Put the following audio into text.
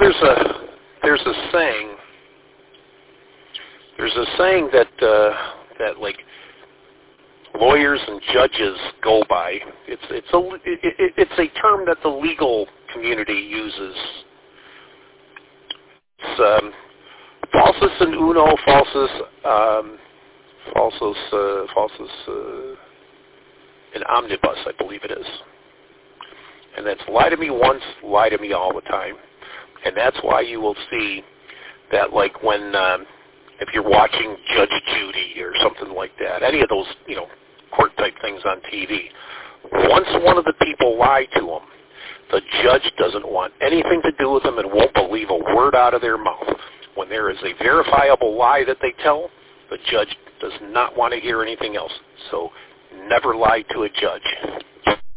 there's a saying. There's a saying that like lawyers and judges go by. It's a term that the legal community uses. It's falsus in uno, falsus in omnibus, I believe it is. And that's lie to me once, lie to me all the time. And that's why you will see that, like, when if you're watching Judge Judy or something like that, any of those, court type things on TV, once one of the people lie to them, the judge doesn't want anything to do with them and won't believe a word out of their mouth. When there is a verifiable lie that they tell, the judge does not want to hear anything else. So never lie to a judge.